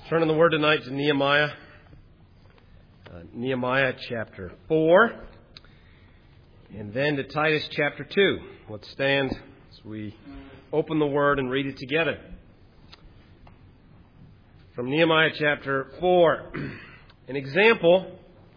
Turn in the Word tonight to Nehemiah. Nehemiah chapter 4. And then to Titus chapter 2. Let's stand as we open the Word and read it together. From Nehemiah chapter 4. An example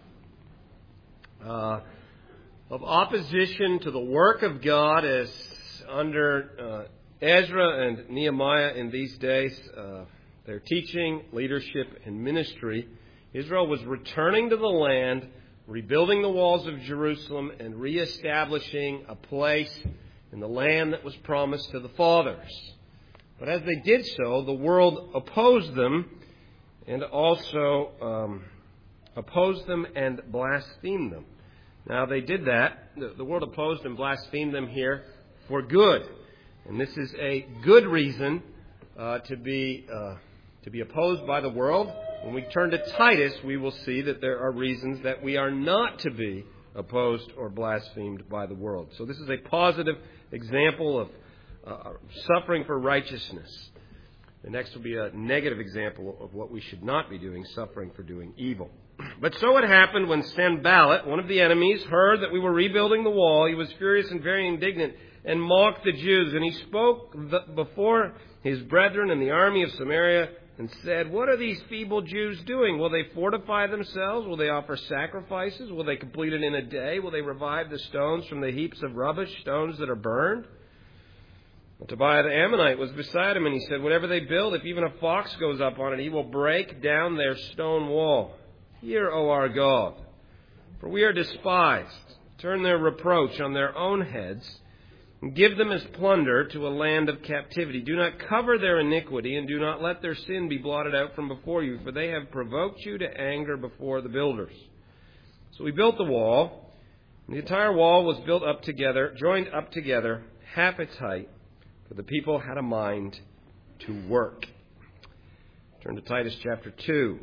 of opposition to the work of God as under Ezra and Nehemiah in these days. Their teaching, leadership, and ministry. Israel was returning to the land, rebuilding the walls of Jerusalem, and reestablishing a place in the land that was promised to the fathers. But as they did so, the world opposed them and also opposed them and blasphemed them. Now they did that. The world opposed and blasphemed them here for good. And this is a good reason to be opposed by the world. When we turn to Titus, we will see that there are reasons that we are not to be opposed or blasphemed by the world. So this is a positive example of suffering for righteousness. The next will be a negative example of what we should not be doing, suffering for doing evil. But so it happened when Sanballat, one of the enemies, heard that we were rebuilding the wall. He was furious and very indignant and mocked the Jews. And he spoke before his brethren in the army of Samaria and said, "What are these feeble Jews doing? Will they fortify themselves? Will they offer sacrifices? Will they complete it in a day? Will they revive the stones from the heaps of rubbish, stones that are burned?" And Tobiah the Ammonite was beside him, and he said, "Whatever they build, if even a fox goes up on it, he will break down their stone wall. Hear, O our God, for we are despised. Turn their reproach on their own heads, and give them as plunder to a land of captivity. Do not cover their iniquity, and do not let their sin be blotted out from before you, for they have provoked you to anger before the builders." So we built the wall, and the entire wall was built up together, joined up together, half its height, for the people had a mind to work. Turn to Titus chapter 2.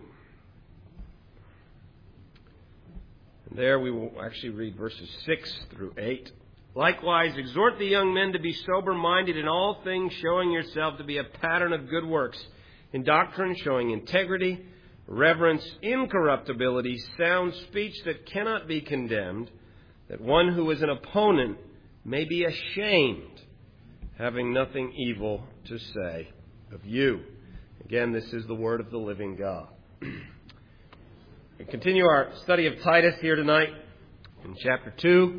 And there we will actually read verses 6 through 8. "Likewise, exhort the young men to be sober-minded in all things, showing yourself to be a pattern of good works, in doctrine showing integrity, reverence, incorruptibility, sound speech that cannot be condemned, that one who is an opponent may be ashamed, having nothing evil to say of you." Again, this is the word of the living God. We continue our study of Titus here tonight in chapter 2.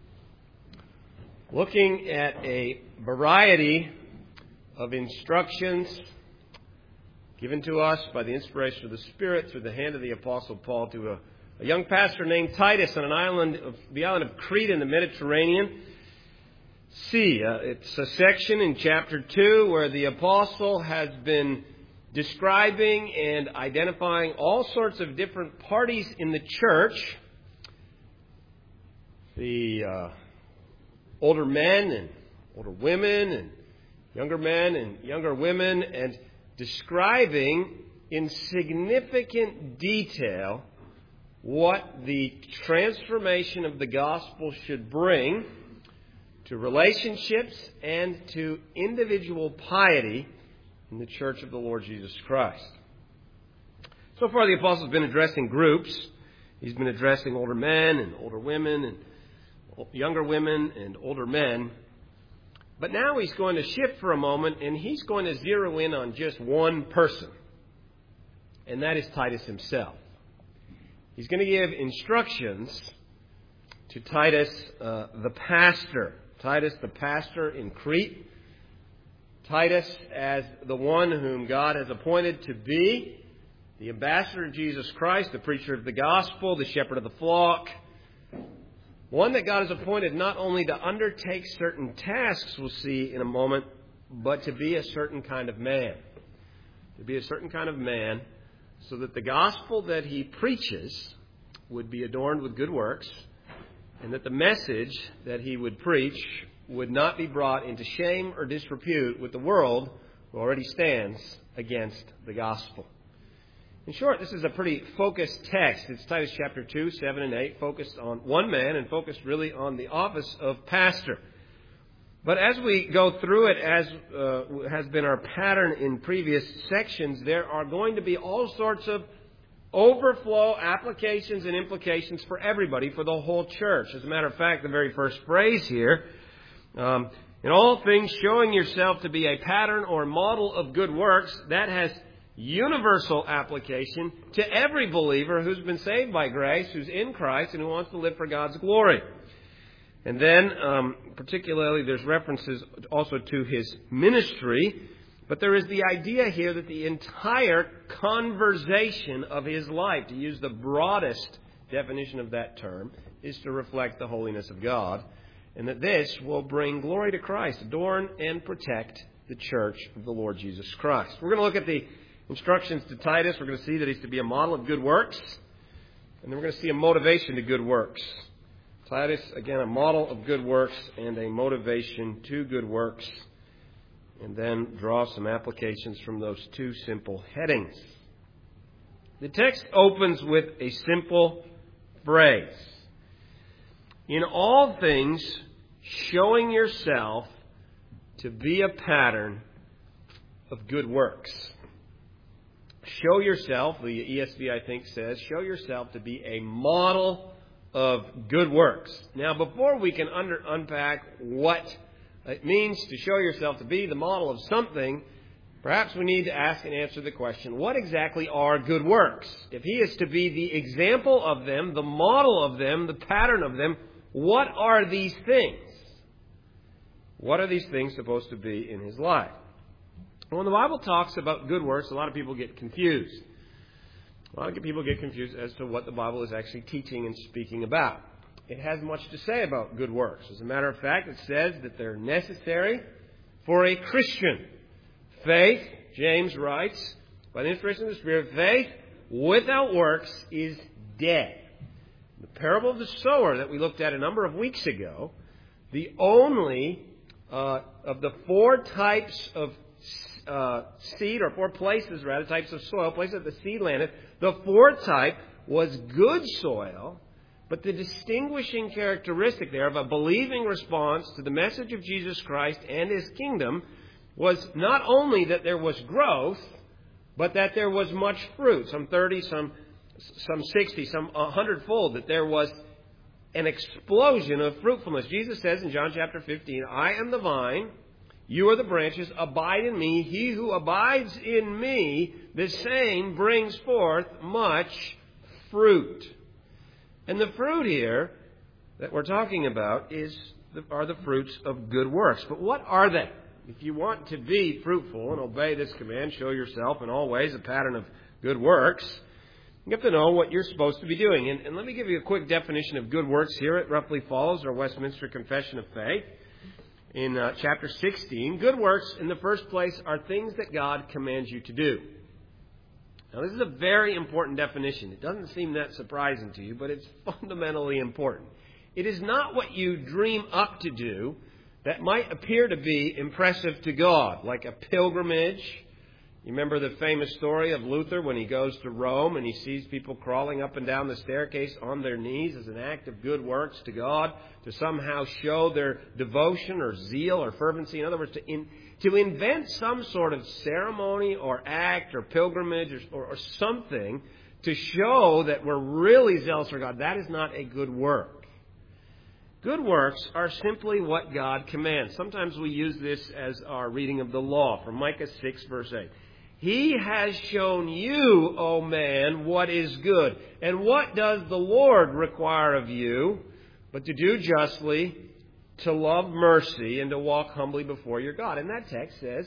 Looking at a variety of instructions given to us by the inspiration of the Spirit through the hand of the Apostle Paul to a young pastor named Titus on the island of Crete in the Mediterranean Sea. It's a section in chapter 2 where the Apostle has been describing and identifying all sorts of different parties in the church. The older men and older women and younger men and younger women, and describing in significant detail what the transformation of the gospel should bring to relationships and to individual piety in the church of the Lord Jesus Christ. So far the apostle has been addressing groups. He's been addressing older men and older women and younger women and older men. But now he's going to shift for a moment, and he's going to zero in on just one person. And that is Titus himself. He's going to give instructions to Titus, the pastor. Titus, the pastor in Crete. Titus as the one whom God has appointed to be the ambassador of Jesus Christ, the preacher of the gospel, the shepherd of the flock. One that God has appointed not only to undertake certain tasks, we'll see in a moment, but to be a certain kind of man. To be a certain kind of man so that the gospel that he preaches would be adorned with good works, and that the message that he would preach would not be brought into shame or disrepute with the world who already stands against the gospel. In short, this is a pretty focused text. It's Titus chapter 2, 7 and 8, focused on one man and focused really on the office of pastor. But as we go through it, as has been our pattern in previous sections, there are going to be all sorts of overflow applications and implications for everybody, for the whole church. As a matter of fact, the very first phrase here, in all things showing yourself to be a pattern or model of good works, that has universal application to every believer who's been saved by grace, who's in Christ, and who wants to live for God's glory. And then, particularly, there's references also to his ministry. But there is the idea here that the entire conversation of his life, to use the broadest definition of that term, is to reflect the holiness of God. And that this will bring glory to Christ, adorn and protect the church of the Lord Jesus Christ. We're going to look at the instructions to Titus. We're going to see that he's to be a model of good works. And then we're going to see a motivation to good works. Titus, again, a model of good works and a motivation to good works. And then draw some applications from those two simple headings. The text opens with a simple phrase. In all things, showing yourself to be a pattern of good works. Show yourself, the ESV I think says, show yourself to be a model of good works. Now, before we can unpack what it means to show yourself to be the model of something, perhaps we need to ask and answer the question, what exactly are good works? If he is to be the example of them, the model of them, the pattern of them, what are these things? What are these things supposed to be in his life? When the Bible talks about good works, a lot of people get confused. A lot of people get confused as to what the Bible is actually teaching and speaking about. It has much to say about good works. As a matter of fact, it says that they're necessary for a Christian. Faith, James writes, by the inspiration of the Spirit, faith without works is dead. The parable of the sower that we looked at a number of weeks ago, the only of the four types of seed, or four places rather, types of soil, places that the seed landed, the fourth type was good soil. But the distinguishing characteristic there of a believing response to the message of Jesus Christ and his kingdom was not only that there was growth, but that there was much fruit, some 30, some 60, some 100-fold, that there was an explosion of fruitfulness. Jesus says in John chapter 15, I am the vine, you are the branches, abide in me. He who abides in me, the same brings forth much fruit. And the fruit here that we're talking about are the fruits of good works. But what are they? If you want to be fruitful and obey this command, show yourself in all ways a pattern of good works, you have to know what you're supposed to be doing. And let me give you a quick definition of good works here. It roughly follows our Westminster Confession of Faith in chapter 16. Good works, in the first place, are things that God commands you to do. Now, this is a very important definition. It doesn't seem that surprising to you, but it's fundamentally important. It is not what you dream up to do that might appear to be impressive to God, like a pilgrimage. You remember the famous story of Luther when he goes to Rome and he sees people crawling up and down the staircase on their knees as an act of good works to God, to somehow show their devotion or zeal or fervency. In other words, to invent some sort of ceremony or act or pilgrimage or something to show that we're really zealous for God. That is not a good work. Good works are simply what God commands. Sometimes we use this as our reading of the law from Micah 6, verse 8. He has shown you, O man, what is good. And what does the Lord require of you? But to do justly, to love mercy, and to walk humbly before your God. And that text says,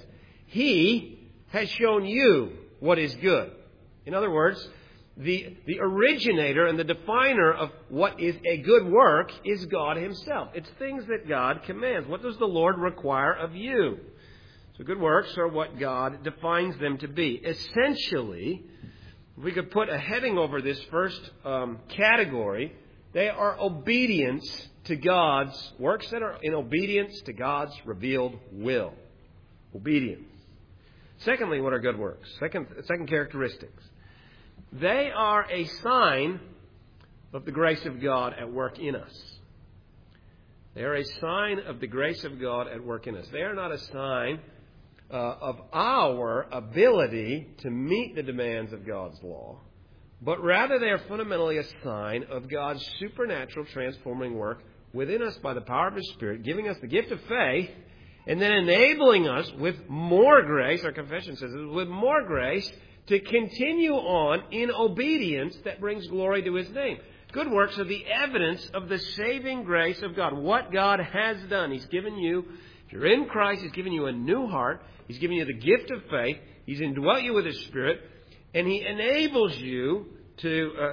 He has shown you what is good. In other words, the originator and the definer of what is a good work is God Himself. It's things that God commands. What does the Lord require of you? So good works are what God defines them to be. Essentially, if we could put a heading over this first category, they are obedience to God's works that are in obedience to God's revealed will. Obedience. Secondly, what are good works? Second characteristics. They are a sign of the grace of God at work in us. They are a sign of the grace of God at work in us. They are not a sign of our ability to meet the demands of God's law, but rather they are fundamentally a sign of God's supernatural transforming work within us by the power of His Spirit, giving us the gift of faith, and then enabling us with more grace, our confession says, with more grace, to continue on in obedience that brings glory to His name. Good works are the evidence of the saving grace of God. What God has done. He's given you, if you're in Christ, He's given you a new heart. He's given you the gift of faith. He's indwelt you with His Spirit. And He enables you to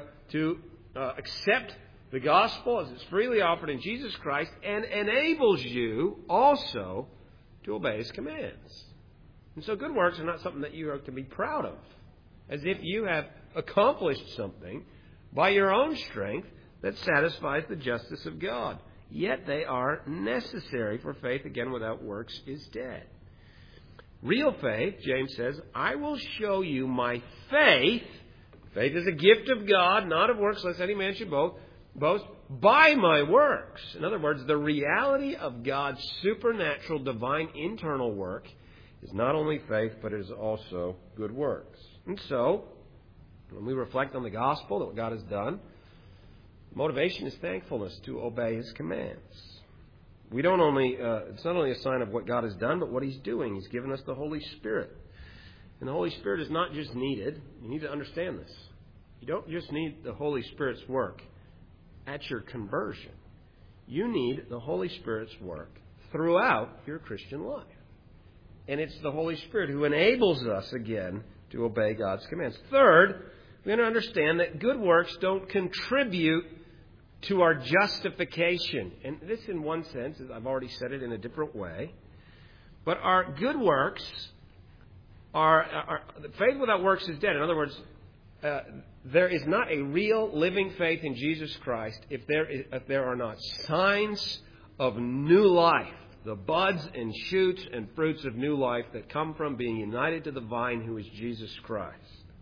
accept the gospel as it's freely offered in Jesus Christ, and enables you also to obey His commands. And so good works are not something that you are to be proud of, as if you have accomplished something by your own strength that satisfies the justice of God. Yet they are necessary, for faith, again, without works is dead. Real faith, James says, I will show you my faith. Faith is a gift of God, not of works, lest any man should boast, by my works. In other words, the reality of God's supernatural, divine, internal work is not only faith, but it is also good works. And so, when we reflect on the gospel, that what God has done, motivation is thankfulness to obey His commands. It's not only a sign of what God has done, but what He's doing. He's given us the Holy Spirit. And the Holy Spirit is not just needed. You need to understand this. You don't just need the Holy Spirit's work at your conversion. You need the Holy Spirit's work throughout your Christian life. And it's the Holy Spirit who enables us, again, to obey God's commands. Third, we have to understand that good works don't contribute to our justification. And this, in one sense, I've already said it in a different way, but our good works are faith without works is dead. In other words, there is not a real living faith in Jesus Christ if there are not signs of new life, the buds and shoots and fruits of new life that come from being united to the vine who is Jesus Christ.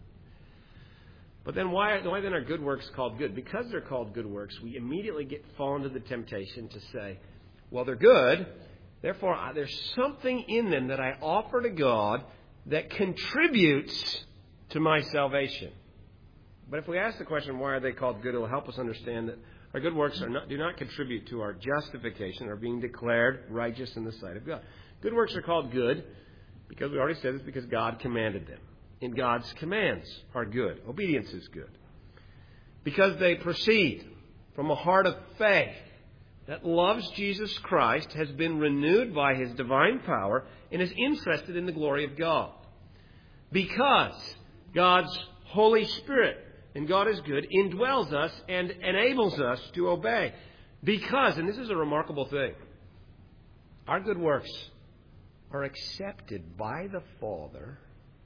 But then why then are good works called good? Because they're called good works, we immediately fall into the temptation to say, well, they're good, therefore there's something in them that I offer to God that contributes to my salvation. But if we ask the question, why are they called good, it will help us understand that our good works do not contribute to our justification or being declared righteous in the sight of God. Good works are called good because we already said this, because God commanded them. And God's commands are good. Obedience is good. Because they proceed from a heart of faith that loves Jesus Christ, has been renewed by His divine power, and is interested in the glory of God. Because God's Holy Spirit, and God is good, indwells us and enables us to obey. Because, and this is a remarkable thing, our good works are accepted by the Father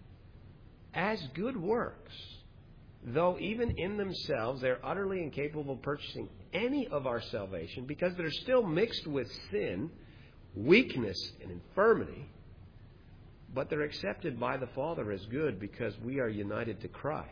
as good works, though even in themselves they're utterly incapable of purchasing any of our salvation, because they're still mixed with sin, weakness, and infirmity. But they're accepted by the Father as good because we are united to Christ.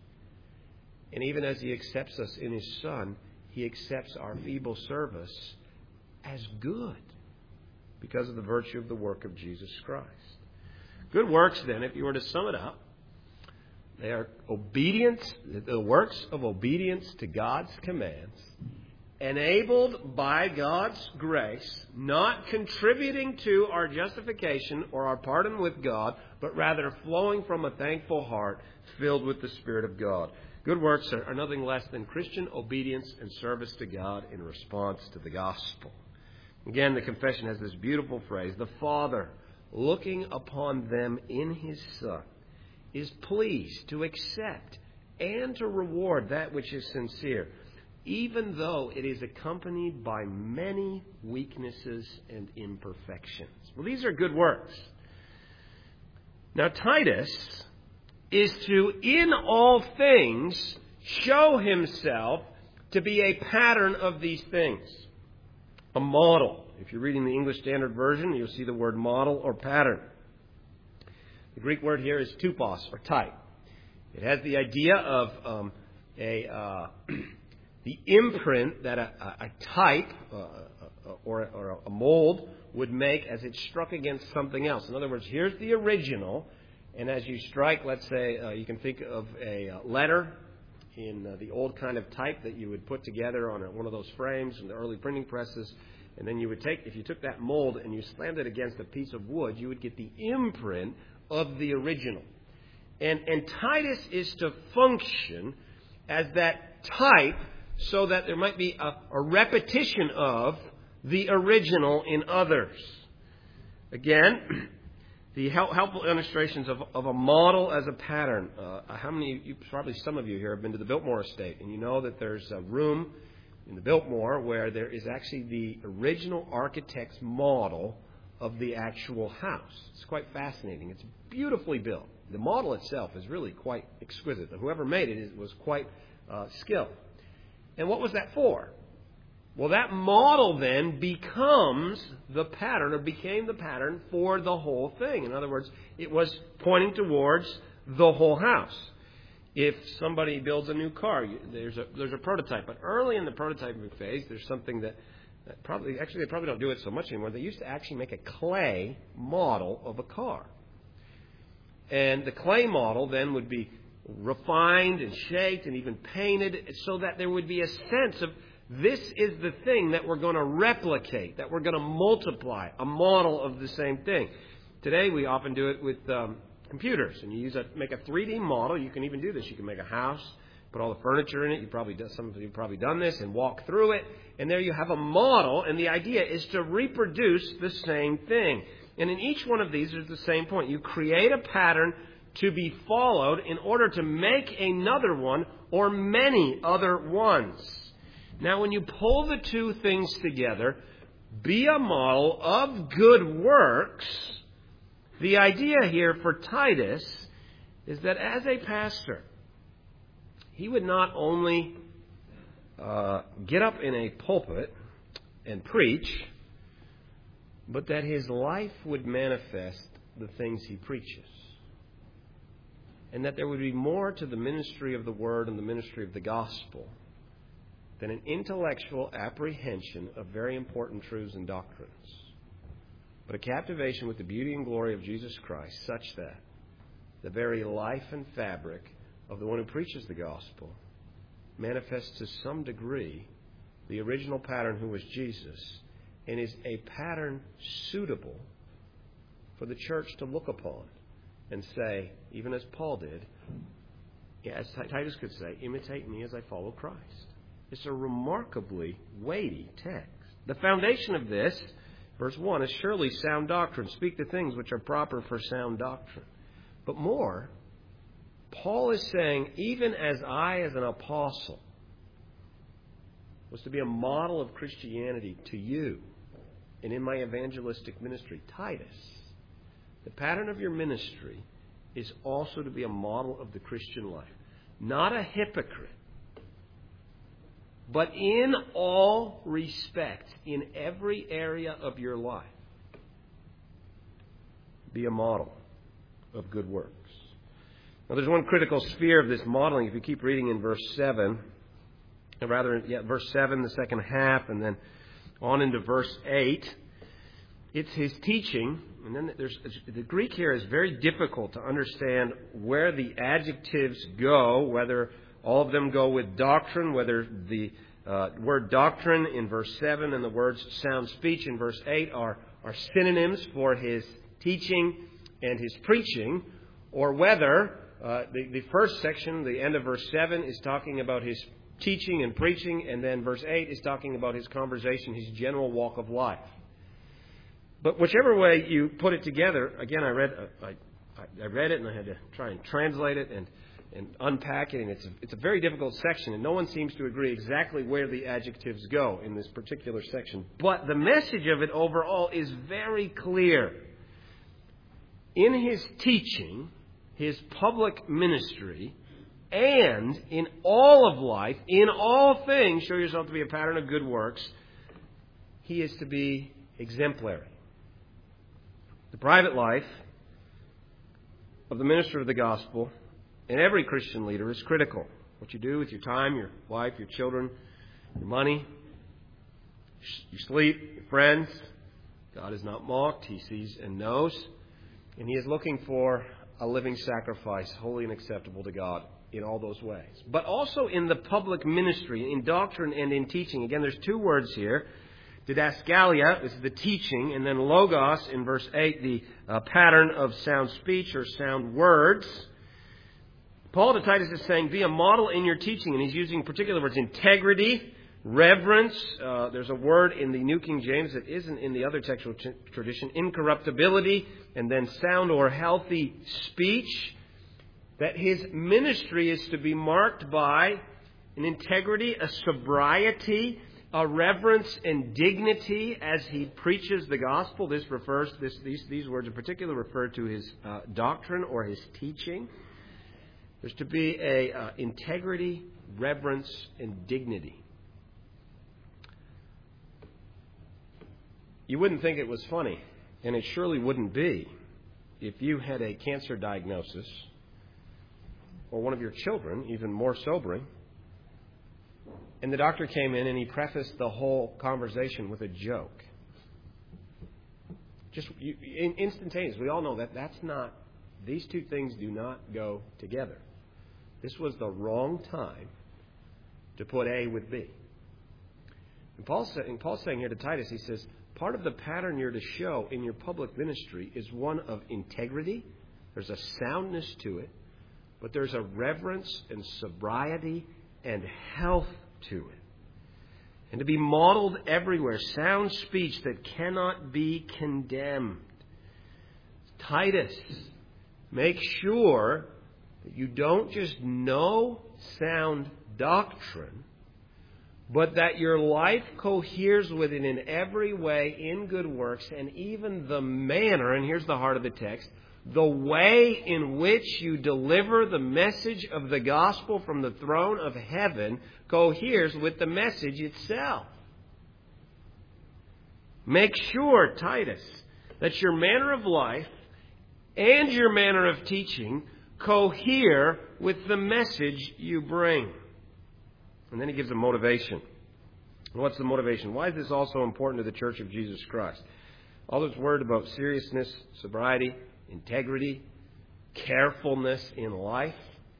And even as He accepts us in His Son, He accepts our feeble service as good because of the virtue of the work of Jesus Christ. Good works, then, if you were to sum it up, they are obedience, the works of obedience to God's commands, enabled by God's grace, not contributing to our justification or our pardon with God, but rather flowing from a thankful heart filled with the Spirit of God. Good works are nothing less than Christian obedience and service to God in response to the gospel. Again, the confession has this beautiful phrase, the Father, looking upon them in His Son, is pleased to accept and to reward that which is sincere, even though it is accompanied by many weaknesses and imperfections. Well, these are good works. Now, Titus is to, in all things, show himself to be a pattern of these things, a model. If you're reading the English Standard Version, you'll see the word model or pattern. The Greek word here is tupos, or type. It has the idea of the imprint that a type, or a mold would make as it struck against something else. In other words, here's the original, and as you strike, let's say, you can think of a letter in the old kind of type that you would put together on one of those frames in the early printing presses, and then you would if you took that mold and you slammed it against a piece of wood, you would get the imprint of the original. And Titus is to function as that type so that there might be a repetition of the original in others. Again, the helpful illustrations of a model as a pattern. How many, probably some of you here have been to the Biltmore estate, and you know that there's a room in the Biltmore where there is actually the original architect's model of the actual house. It's quite fascinating. It's beautifully built. The model itself is really quite exquisite. Whoever made it was quite skilled. And what was that for? Well, that model then becomes the pattern, or became the pattern for the whole thing. In other words, it was pointing towards the whole house. If somebody builds a new car, there's a prototype. But early in the prototyping phase, there's something that they probably don't do it so much anymore. They used to actually make a clay model of a car. And the clay model then would be refined and shaped and even painted so that there would be a sense of this is the thing that we're going to replicate, that we're going to multiply, a model of the same thing. Today we often do it with computers, and you make a 3D model. You can even do this. You can make a house, put all the furniture in it. Some of you have probably done this, and walk through it, and there you have a model, and the idea is to reproduce the same thing. And in each one of these, there's the same point. You create a pattern to be followed in order to make another one or many other ones. Now, when you pull the two things together, be a model of good works, the idea here for Titus is that as a pastor, he would not only get up in a pulpit and preach, but that his life would manifest the things he preaches. And that there would be more to the ministry of the Word and the ministry of the gospel than an intellectual apprehension of very important truths and doctrines, but a captivation with the beauty and glory of Jesus Christ, such that the very life and fabric of the one who preaches the gospel manifests to some degree the original pattern, who was Jesus, and is a pattern suitable for the church to look upon and say, even as Paul did, as Titus could say, imitate me as I follow Christ. It's a remarkably weighty text. The foundation of this, verse 1, is surely sound doctrine. Speak the things which are proper for sound doctrine. But more, Paul is saying, even as I, as an apostle, was to be a model of Christianity to you, and in my evangelistic ministry, Titus, the pattern of your ministry is also to be a model of the Christian life. Not a hypocrite, but in all respects, in every area of your life, be a model of good works. Now, there's one critical sphere of this modeling. If you keep reading in verse 7, verse 7, the second half, and then on into verse 8, it's his teaching. And then the Greek here is very difficult to understand where the adjectives go, whether all of them go with doctrine, whether the word doctrine in verse 7 and the words sound speech in verse 8 are synonyms for his teaching and his preaching, or whether the first section, the end of verse 7, is talking about his teaching and preaching, and then verse 8 is talking about his conversation, his general walk of life. But whichever way you put it together, again, I read it and I had to try and translate it and unpack it, and it's a very difficult section, and no one seems to agree exactly where the adjectives go in this particular section. But the message of it overall is very clear. In his teaching, his public ministry, and in all of life, in all things, show yourself to be a pattern of good works, he is to be exemplary. The private life of the minister of the gospel and every Christian leader is critical. What you do with your time, your wife, your children, your money, You sleep, friends. God is not mocked. He sees and knows. And He is looking for a living sacrifice, holy and acceptable to God in all those ways. But also in the public ministry, in doctrine and in teaching. Again, there's two words here. Didaskalia is the teaching, and then logos in verse 8, the pattern of sound speech or sound words. Paul to Titus is saying, be a model in your teaching, and he's using particular words: integrity, reverence. There's a word in the New King James that isn't in the other textual tradition: incorruptibility, and then sound or healthy speech. That his ministry is to be marked by an integrity, a sobriety, a reverence and dignity as he preaches the gospel. These words in particular refer to his doctrine or his teaching. There's to be a integrity, reverence, and dignity. You wouldn't think it was funny, and it surely wouldn't be, if you had a cancer diagnosis, or one of your children, even more sobering, and the doctor came in and he prefaced the whole conversation with a joke. Just instantaneous. We all know that these two things do not go together. This was the wrong time to put A with B. And Paul's saying here to Titus, he says, part of the pattern you're to show in your public ministry is one of integrity. There's a soundness to it, but there's a reverence and sobriety and health to it. And to be modeled everywhere. Sound speech that cannot be condemned. Titus, make sure that you don't just know sound doctrine, but that your life coheres with it in every way, in good works, and even the manner, and here's the heart of the text, the way in which you deliver the message of the gospel from the throne of heaven coheres with the message itself. Make sure, Titus, that your manner of life and your manner of teaching cohere with the message you bring. And then he gives a motivation. What's the motivation? Why is this also important to the Church of Jesus Christ? All this word about seriousness, sobriety, integrity, carefulness in life.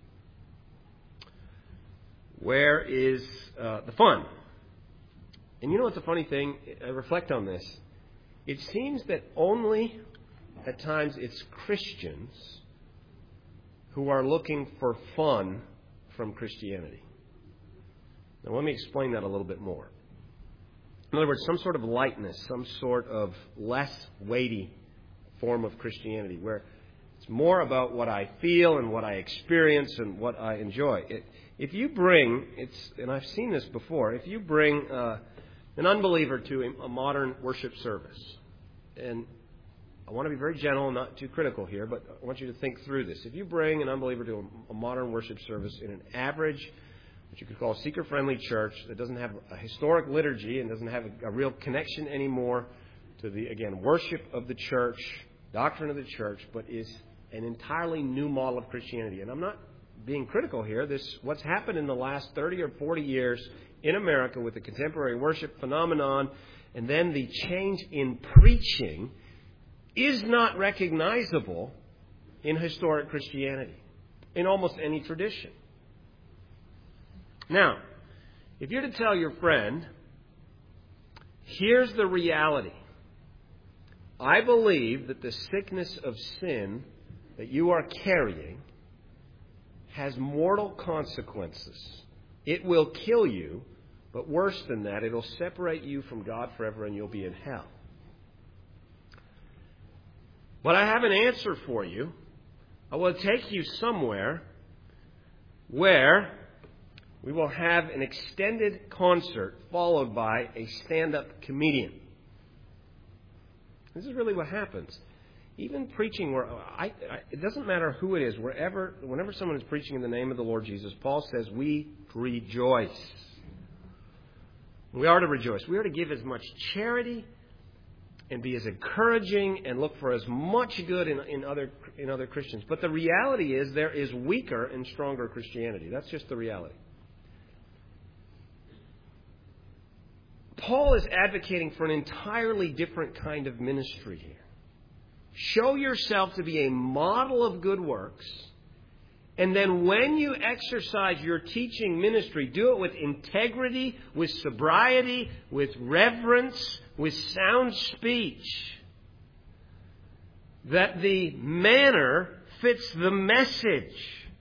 Where is the fun? And you know what's the funny thing? I reflect on this. It seems that only at times it's Christians who are looking for fun from Christianity. Now let me explain that a little bit more. In other words, some sort of lightness, some sort of less weighty form of Christianity where it's more about what I feel and what I experience and what I enjoy. If you bring, and I've seen this before, if you bring an unbeliever to a modern worship service, and I want to be very gentle and not too critical here, but I want you to think through this. If you bring an unbeliever to a modern worship service in an average, what you could call a seeker-friendly church that doesn't have a historic liturgy and doesn't have a real connection anymore to the, again, worship of the church, doctrine of the church, but is an entirely new model of Christianity. And I'm not being critical here. What's happened in the last 30 or 40 years in America with the contemporary worship phenomenon and then the change in preaching is not recognizable in historic Christianity, in almost any tradition. Now, if you're to tell your friend, here's the reality. I believe that the sickness of sin that you are carrying has mortal consequences. It will kill you, but worse than that, it'll separate you from God forever and you'll be in hell. But I have an answer for you. I will take you somewhere where we will have an extended concert followed by a stand-up comedian. This is really what happens. Even preaching, it doesn't matter who it is, whenever someone is preaching in the name of the Lord Jesus, Paul says we rejoice. We are to rejoice. We are to give as much charity and be as encouraging and look for as much good in other Christians. But the reality is there is weaker and stronger Christianity. That's just the reality. Paul is advocating for an entirely different kind of ministry here. Show yourself to be a model of good works, and then when you exercise your teaching ministry, do it with integrity, with sobriety, with reverence, with sound speech, that the manner fits the message.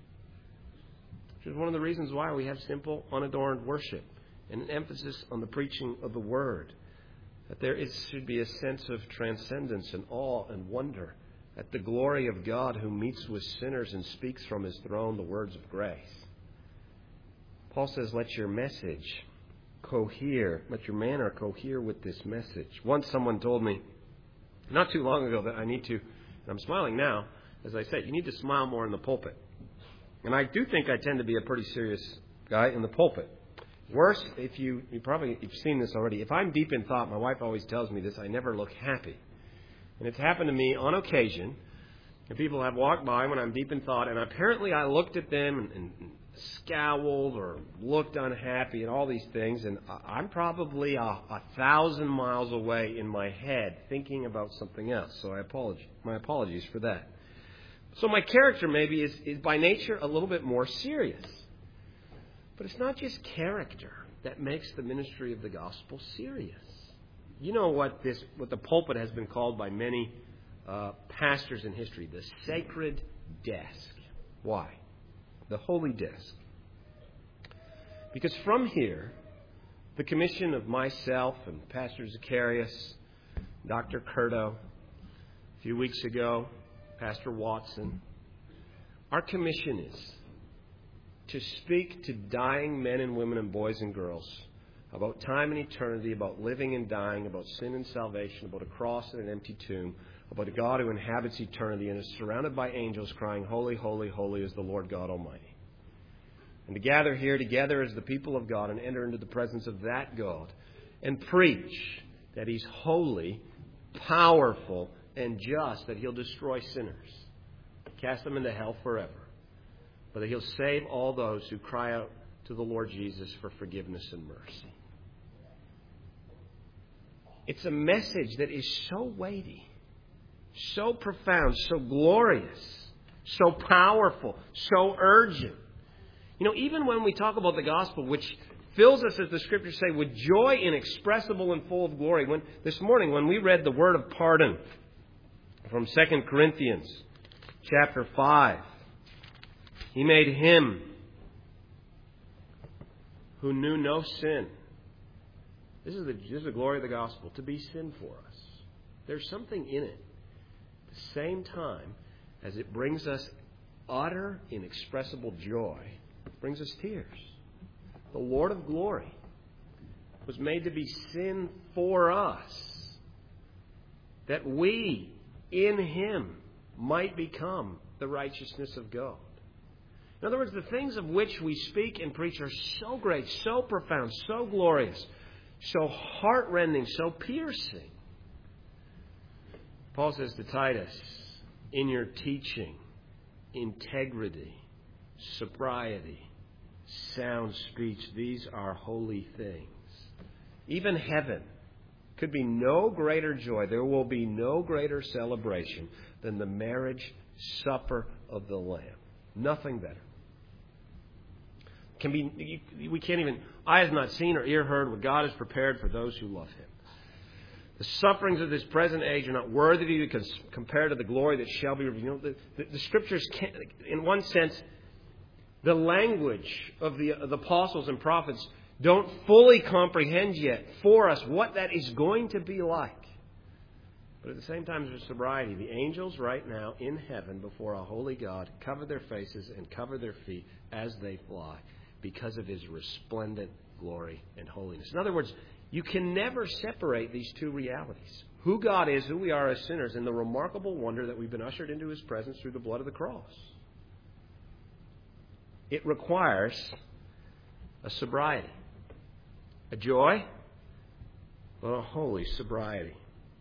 Which is one of the reasons why we have simple, unadorned worship and an emphasis on the preaching of the Word. That there should be a sense of transcendence and awe and wonder at the glory of God who meets with sinners and speaks from His throne the words of grace. Paul says, let your message cohere, let your manner cohere with this message. Once someone told me, not too long ago, that I need to, and I'm smiling now, as I said, you need to smile more in the pulpit. And I do think I tend to be a pretty serious guy in the pulpit. Worse, if you've seen this already. If I'm deep in thought, my wife always tells me this, I never look happy. And it's happened to me on occasion. And people have walked by when I'm deep in thought, and apparently I looked at them and scowled or looked unhappy and all these things, and I'm probably 1,000 miles away in my head thinking about something else. So my apologies for that. So my character maybe is by nature a little bit more serious. But it's not just character that makes the ministry of the gospel serious. You know what the pulpit has been called by many pastors in history, the sacred desk. Why? The holy desk. Because from here, the commission of myself and Pastor Zacharias, Dr. Curto, a few weeks ago, Pastor Watson, our commission is to speak to dying men and women and boys and girls about time and eternity, about living and dying, about sin and salvation, about a cross and an empty tomb, about a God who inhabits eternity and is surrounded by angels crying, holy, holy, holy is the Lord God Almighty. And to gather here together as the people of God and enter into the presence of that God and preach that He's holy, powerful, and just, that He'll destroy sinners, cast them into hell forever, but that He'll save all those who cry out to the Lord Jesus for forgiveness and mercy. It's a message that is so weighty, so profound, so glorious, so powerful, so urgent. You know, even when we talk about the gospel, which fills us, as the Scriptures say, with joy inexpressible and full of glory. This morning, when we read the word of pardon from 2 Corinthians chapter 5, He made Him who knew no sin. This is the glory of the gospel, to be sin for us. There's something in it. At the same time as it brings us utter, inexpressible joy, it brings us tears. The Lord of glory was made to be sin for us, that we in Him might become the righteousness of God. In other words, the things of which we speak and preach are so great, so profound, so glorious, so heart-rending, so piercing. Paul says to Titus, in your teaching, integrity, sobriety, sound speech, these are holy things. Even heaven could be no greater joy. There will be no greater celebration than the marriage supper of the Lamb. Nothing better. We can't even, eye has not seen or ear heard what God has prepared for those who love Him. The sufferings of this present age are not worthy to be compared to the glory that shall be revealed. The Scriptures, in one sense, the language of the apostles and prophets don't fully comprehend yet for us what that is going to be like. But at the same time, there's sobriety. The angels right now in heaven before a holy God cover their faces and cover their feet as they fly because of His resplendent glory and holiness. In other words, you can never separate these two realities. Who God is, who we are as sinners, and the remarkable wonder that we've been ushered into His presence through the blood of the cross. It requires a sobriety, a joy, but a holy sobriety.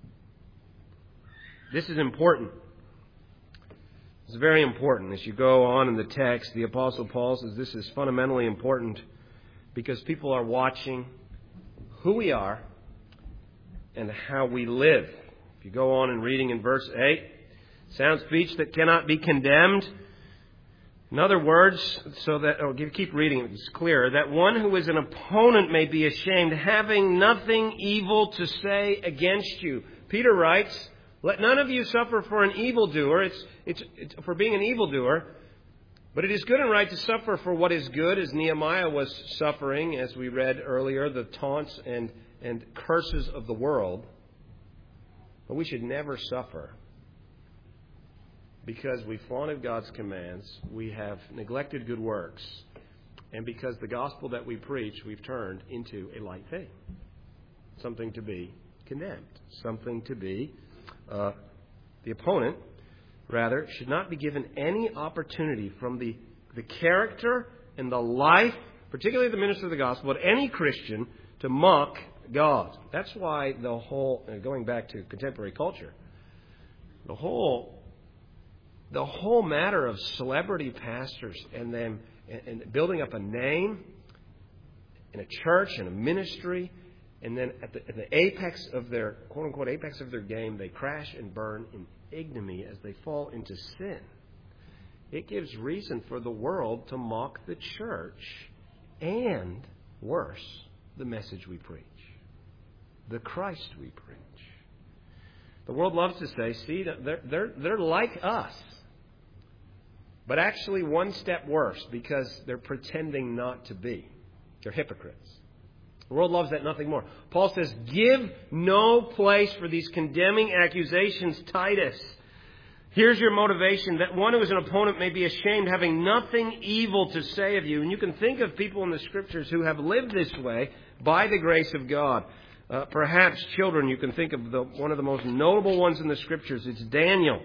This is important. It's very important. As you go on in the text, the Apostle Paul says this is fundamentally important because people are watching who we are and how we live. If you go on and reading in verse 8, sound speech that cannot be condemned. In other words, keep reading, it's clear, that one who is an opponent may be ashamed, having nothing evil to say against you. Peter writes, let none of you suffer for an evildoer. It's for being an evildoer. But it is good and right to suffer for what is good, as Nehemiah was suffering, as we read earlier, the taunts and curses of the world. But we should never suffer because we flaunted God's commands, we have neglected good works, and because the gospel that we preach, we've turned into a light thing. Something to be condemned. Something to be, the opponent, rather, should not be given any opportunity from the character and the life, particularly the minister of the gospel, but any Christian, to mock God. That's why the whole, going back to contemporary culture, the whole matter of celebrity pastors and them and building up a name in a church and a ministry, and then at the apex of their, quote unquote, apex of their game, they crash and burn in ignominy as they fall into sin. It gives reason for the world to mock the church and, worse, the message we preach, the Christ we preach. The world loves to say, see, they're like us. But actually one step worse, because they're pretending not to be. They're hypocrites. The world loves that nothing more. Paul says, give no place for these condemning accusations, Titus. Here's your motivation, that one who is an opponent may be ashamed, having nothing evil to say of you. And you can think of people in the Scriptures who have lived this way by the grace of God. Perhaps children, you can think of one of the most notable ones in the Scriptures. It's Daniel.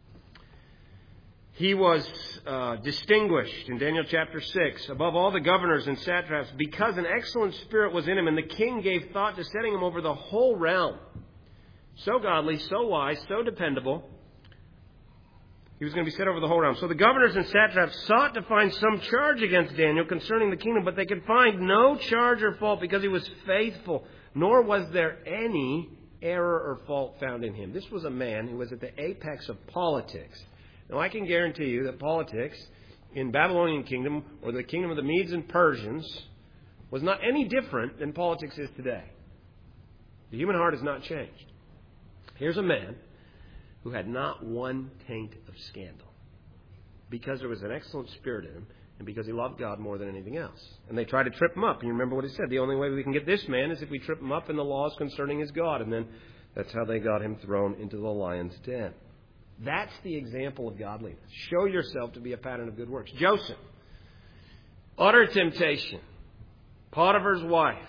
He was distinguished in Daniel chapter 6 above all the governors and satraps because an excellent spirit was in him, and the king gave thought to setting him over the whole realm. So godly, so wise, so dependable. He was going to be set over the whole realm. So the governors and satraps sought to find some charge against Daniel concerning the kingdom, but they could find no charge or fault because he was faithful, nor was there any error or fault found in him. This was a man who was at the apex of politics. Now, I can guarantee you that politics in Babylonian kingdom or the kingdom of the Medes and Persians was not any different than politics is today. The human heart has not changed. Here's a man who had not one taint of scandal because there was an excellent spirit in him and because he loved God more than anything else. And they tried to trip him up. And you remember what he said. The only way we can get this man is if we trip him up in the laws concerning his God. And then that's how they got him thrown into the lion's den. That's the example of godliness. Show yourself to be a pattern of good works. Joseph, utter temptation. Potiphar's wife.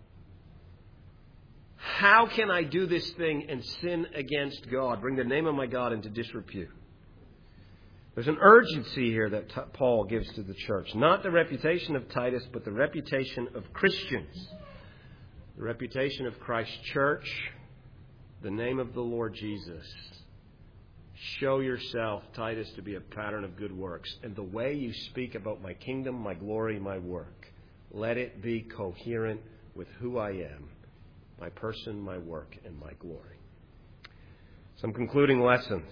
How can I do this thing and sin against God? Bring the name of my God into disrepute. There's an urgency here that Paul gives to the church. Not the reputation of Titus, but the reputation of Christians. The reputation of Christ's church. The name of the Lord Jesus. Show yourself, Titus, to be a pattern of good works. And the way you speak about my kingdom, my glory, my work, let it be coherent with who I am, my person, my work, and my glory. Some concluding lessons.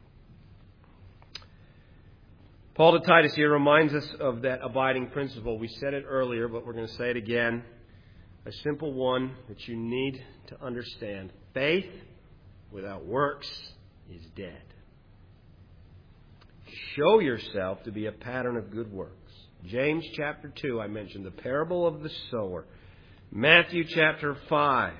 Paul to Titus here reminds us of that abiding principle. We said it earlier, but we're going to say it again. A simple one that you need to understand. Faith without works is dead. Show yourself to be a pattern of good works. James chapter 2, I mentioned the parable of the sower. Matthew chapter 5.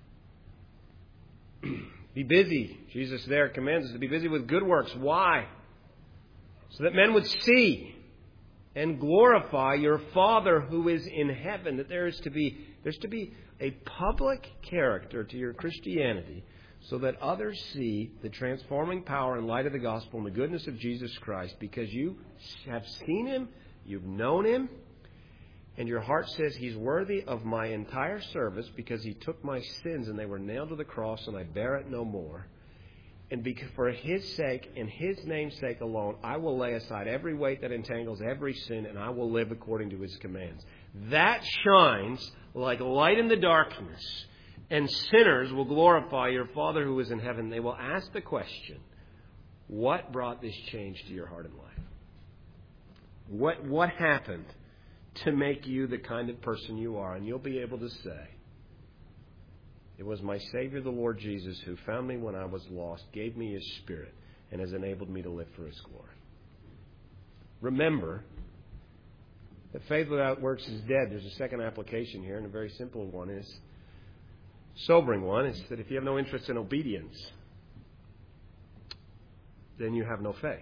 Be busy. Jesus there commands us to be busy with good works. Why? So that men would see and glorify your Father who is in heaven. That there's to be a public character to your Christianity, so that others see the transforming power and light of the gospel and the goodness of Jesus Christ, because you have seen Him, you've known Him, and your heart says He's worthy of my entire service because He took my sins and they were nailed to the cross and I bear it no more. And for His sake and His name's sake alone, I will lay aside every weight that entangles every sin, and I will live according to His commands. That shines like light in the darkness. and sinners will glorify your Father who is in heaven. They will ask the question, what brought this change to your heart and life? What happened to make you the kind of person you are? And you'll be able to say, it was my Savior, the Lord Jesus, who found me when I was lost, gave me His Spirit, and has enabled me to live for His glory. Remember that faith without works is dead. There's a second application here, and a very simple one is, sobering one, is that if you have no interest in obedience, then you have no faith.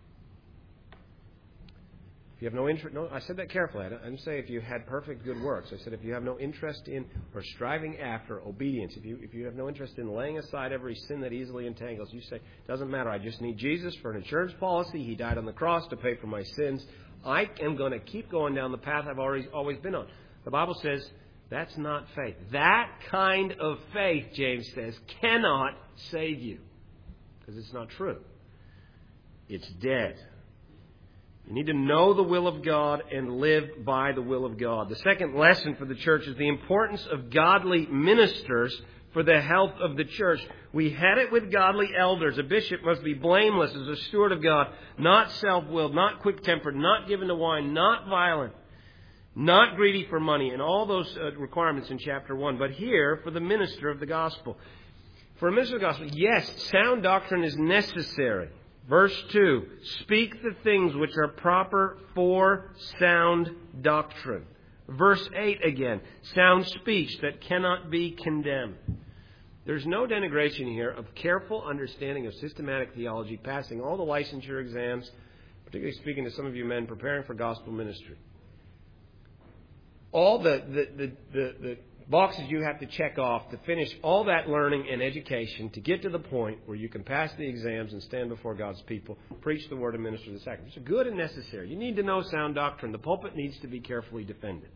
If you have no interest, I said that carefully. I didn't say if you had perfect good works. I said if you have no interest in or striving after obedience, if you have no interest in laying aside every sin that easily entangles, you say, doesn't matter, I just need Jesus for an insurance policy. He died on the cross to pay for my sins. I am going to keep going down the path I've always been on. The Bible says that's not faith. That kind of faith, James says, cannot save you. Because it's not true. It's dead. You need to know the will of God and live by the will of God. The second lesson for the church is the importance of godly ministers for the health of the church. We had it with godly elders. A bishop must be blameless as a steward of God, not self-willed, not quick-tempered, not given to wine, not violent, not greedy for money, and all those requirements in chapter 1. But here, for the minister of the gospel. For a minister of the gospel, yes, sound doctrine is necessary. Verse 2, speak the things which are proper for sound doctrine. Verse 8 again, sound speech that cannot be condemned. There's no denigration here of careful understanding of systematic theology, passing all the licensure exams, particularly speaking to some of you men preparing for gospel ministry. All the boxes you have to check off to finish all that learning and education to get to the point where you can pass the exams and stand before God's people, preach the word and minister the sacraments. It's good and necessary. You need to know sound doctrine. The pulpit needs to be carefully defended.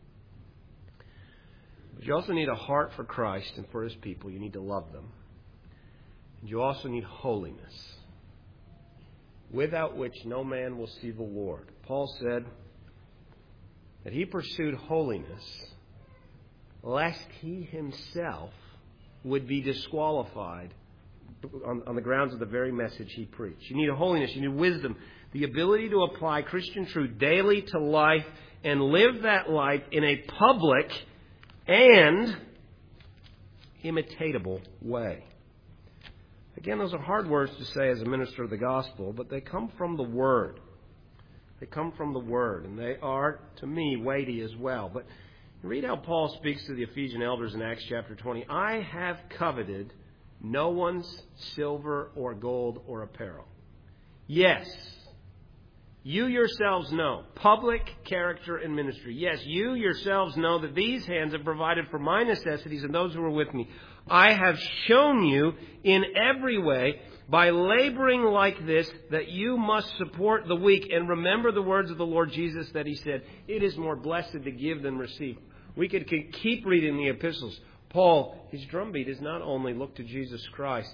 But you also need a heart for Christ and for His people. You need to love them. And you also need holiness, without which no man will see the Lord. Paul said that he pursued holiness lest he himself would be disqualified on the grounds of the very message he preached. You need a holiness, you need wisdom, the ability to apply Christian truth daily to life and live that life in a public and imitatable way. Again, those are hard words to say as a minister of the gospel, but they come from the Word. They come from the Word, and they are, to me, weighty as well. But read how Paul speaks to the Ephesian elders in Acts chapter 20. I have coveted no one's silver or gold or apparel. Yes, you yourselves know public character and ministry. Yes, you yourselves know that these hands have provided for my necessities and those who are with me. I have shown you in every way by laboring like this that you must support the weak. And remember the words of the Lord Jesus that He said, it is more blessed to give than receive. We could keep reading the epistles. Paul, his drumbeat is not only look to Jesus Christ,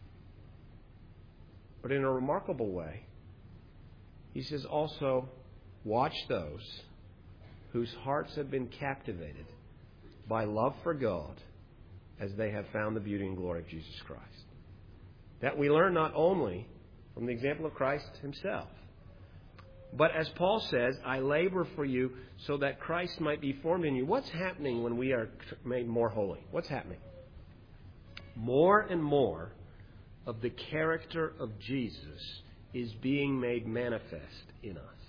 but in a remarkable way, he says also, watch those whose hearts have been captivated by love for God as they have found the beauty and glory of Jesus Christ. That we learn not only from the example of Christ Himself, but as Paul says, I labor for you so that Christ might be formed in you. What's happening when we are made more holy? What's happening? More and more of the character of Jesus is being made manifest in us.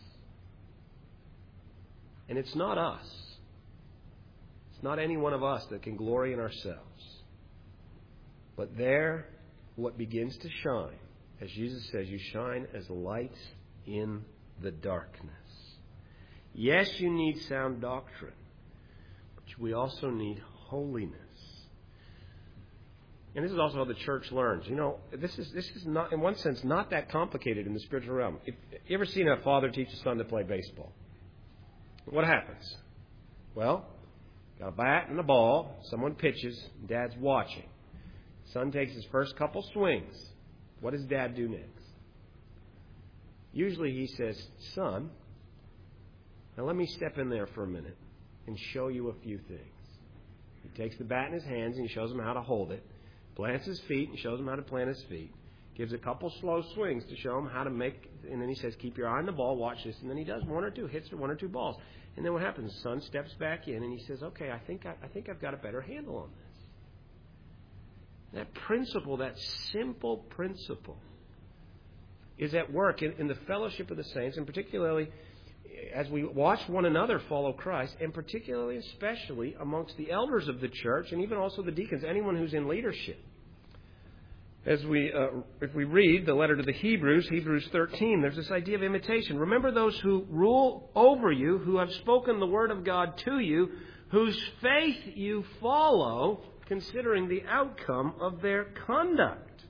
And it's not us. It's not any one of us that can glory in ourselves. But there, what begins to shine, as Jesus says, you shine as lights in the darkness. Yes, you need sound doctrine, but we also need holiness. And this is also how the church learns. You know, this is not, in one sense, not that complicated in the spiritual realm. If you ever seen a father teach a son to play baseball? What happens? Well, got a bat and a ball, someone pitches, Dad's watching. Son takes his first couple swings. What does Dad do next? Usually he says, son, now let me step in there for a minute and show you a few things. He takes the bat in his hands and he shows them how to hold it, plants his feet and shows them how to plant his feet, gives a couple slow swings to show them how to make, and then he says, keep your eye on the ball, watch this, and then he does one or two hits or one or two balls. And then what happens? The son steps back in and he says, okay, I think I've got a better handle on this. That principle, that simple principle, is at work in the fellowship of the saints, and particularly as we watch one another follow Christ, and particularly, especially amongst the elders of the church, and even also the deacons, anyone who's in leadership. If we read the letter to the Hebrews 13, there's this idea of imitation. Remember those who rule over you, who have spoken the word of God to you, whose faith you follow, considering the outcome of their conduct.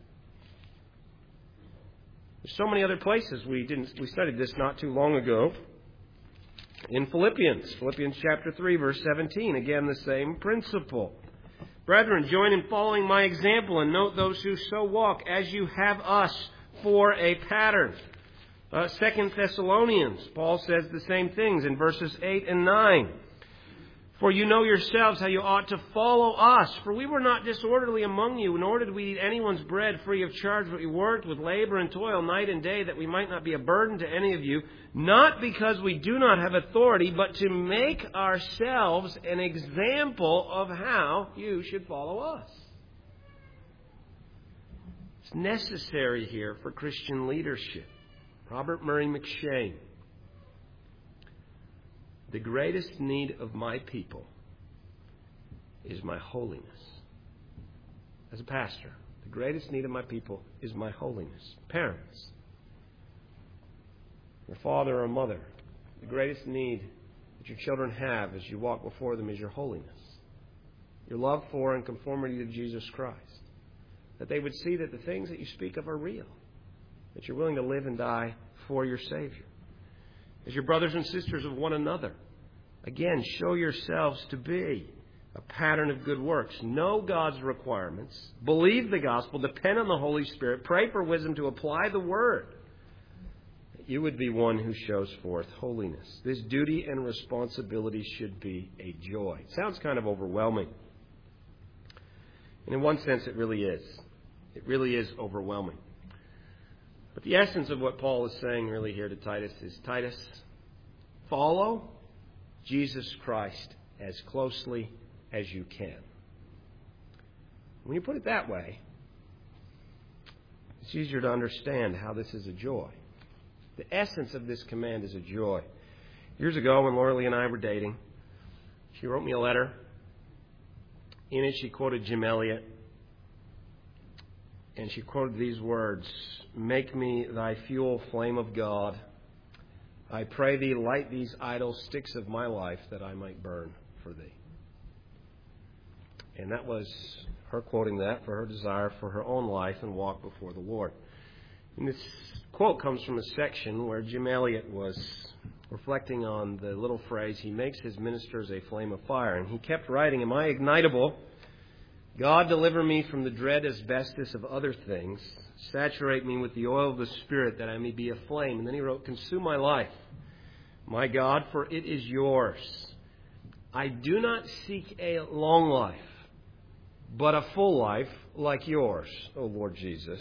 There's so many other places. We studied this not too long ago. In Philippians chapter 3, verse 17, again the same principle. Brethren, join in following my example and note those who so walk as you have us for a pattern. 2 Thessalonians, Paul says the same things in verses 8 and 9. For you know yourselves how you ought to follow us. For we were not disorderly among you, nor did we eat anyone's bread free of charge, but we worked with labor and toil night and day, that we might not be a burden to any of you, not because we do not have authority, but to make ourselves an example of how you should follow us. It's necessary here for Christian leadership. Robert Murray McCheyne. The greatest need of my people is my holiness. As a pastor, the greatest need of my people is my holiness. Parents, your father or mother, the greatest need that your children have as you walk before them is your holiness. Your love for and conformity to Jesus Christ. That they would see that the things that you speak of are real. That you're willing to live and die for your Savior. As your brothers and sisters of one another, again, show yourselves to be a pattern of good works. Know God's requirements. Believe the gospel. Depend on the Holy Spirit. Pray for wisdom to apply the word. You would be one who shows forth holiness. This duty and responsibility should be a joy. It sounds kind of overwhelming. And in one sense, it really is. It really is overwhelming. But the essence of what Paul is saying really here to Titus is, Titus, follow Jesus Christ as closely as you can. When you put it that way, it's easier to understand how this is a joy. The essence of this command is a joy. Years ago, when Laura Lee and I were dating, she wrote me a letter. In it, she quoted Jim Elliot. And she quoted these words, "Make me thy fuel, flame of God. I pray thee, light these idle sticks of my life, that I might burn for thee." And that was her quoting that for her desire for her own life and walk before the Lord. And this quote comes from a section where Jim Elliot was reflecting on the little phrase, "He makes his ministers a flame of fire." And he kept writing, "Am I ignitable? God, deliver me from the dread asbestos of other things. Saturate me with the oil of the Spirit, that I may be a flame." And then he wrote, "Consume my life, my God, for it is yours. I do not seek a long life, but a full life like yours, O Lord Jesus."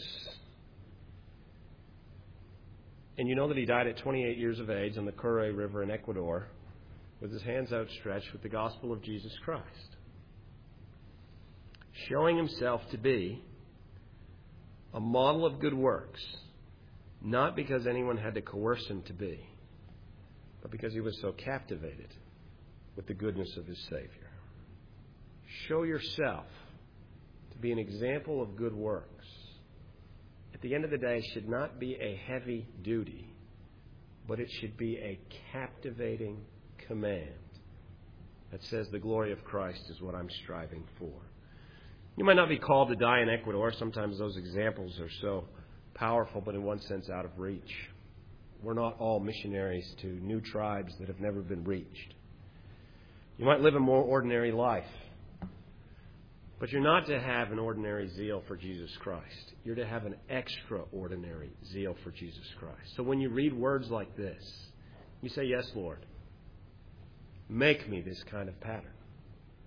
And you know that he died at 28 years of age on the Cure River in Ecuador with his hands outstretched with the gospel of Jesus Christ, showing himself to be a model of good works, not because anyone had to coerce him to be, but because he was so captivated with the goodness of his Savior. Show yourself to be an example of good works. At the end of the day, it should not be a heavy duty, but it should be a captivating command that says the glory of Christ is what I'm striving for. You might not be called to die in Ecuador. Sometimes those examples are so powerful, but in one sense out of reach. We're not all missionaries to new tribes that have never been reached. You might live a more ordinary life, but you're not to have an ordinary zeal for Jesus Christ. You're to have an extraordinary zeal for Jesus Christ. So when you read words like this, you say, "Yes, Lord, make me this kind of pattern.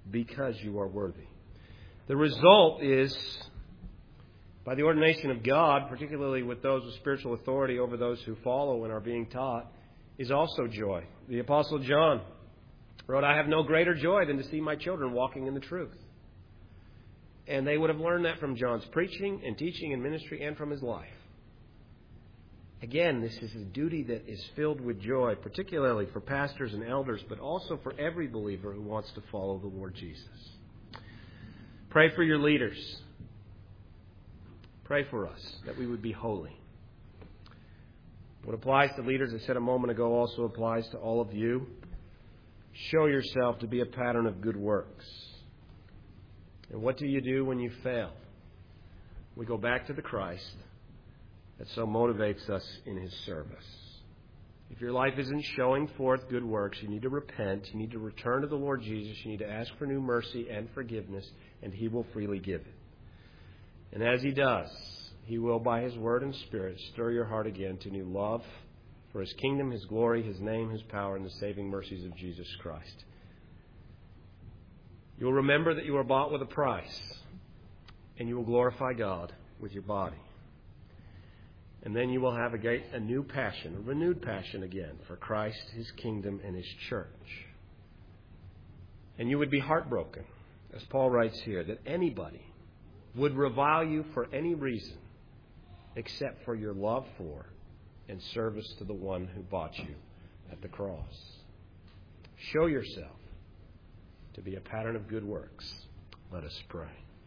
because you are worthy. The result is, by the ordination of God, particularly with those with spiritual authority over those who follow and are being taught, is also joy. The Apostle John wrote, "I have no greater joy than to see my children walking in the truth." And they would have learned that from John's preaching and teaching and ministry and from his life. Again, this is a duty that is filled with joy, particularly for pastors and elders, but also for every believer who wants to follow the Lord Jesus. Pray for your leaders. Pray for us that we would be holy. What applies to leaders, I said a moment ago, also applies to all of you. Show yourself to be a pattern of good works. And what do you do when you fail? We go back to the Christ that so motivates us in His service. If your life isn't showing forth good works, you need to repent. You need to return to the Lord Jesus. You need to ask for new mercy and forgiveness, and He will freely give it. And as He does, He will, by His Word and Spirit, stir your heart again to new love for His kingdom, His glory, His name, His power, and the saving mercies of Jesus Christ. You will remember that you are bought with a price, and you will glorify God with your body. And then you will have a new passion, a renewed passion again for Christ, His kingdom, and His church. And you would be heartbroken, as Paul writes here, that anybody would revile you for any reason except for your love for and service to the one who bought you at the cross. Show yourself to be a pattern of good works. Let us pray.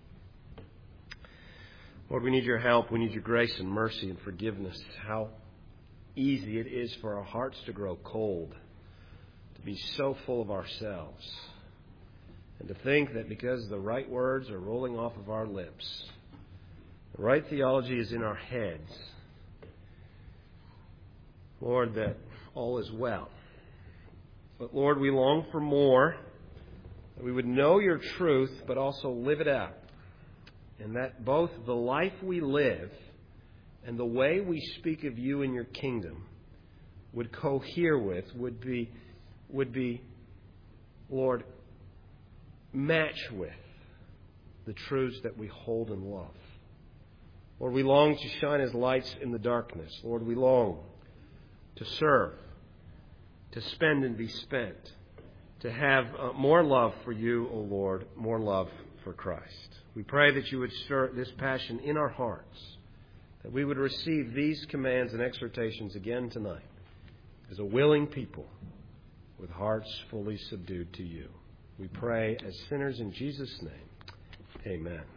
Lord, we need your help. We need your grace and mercy and forgiveness. How easy it is for our hearts to grow cold, to be so full of ourselves, and to think that because the right words are rolling off of our lips, the right theology is in our heads, Lord, that all is well. But Lord, we long for more, that we would know your truth, but also live it out. And that both the life we live and the way we speak of you and your kingdom would cohere with, would be, Lord, match with the truths that we hold and love. Lord, we long to shine as lights in the darkness. Lord, we long to serve, to spend and be spent, to have more love for you, O Lord, more love for Christ. We pray that you would stir this passion in our hearts, that we would receive these commands and exhortations again tonight as a willing people with hearts fully subdued to you. We pray as sinners in Jesus' name. Amen.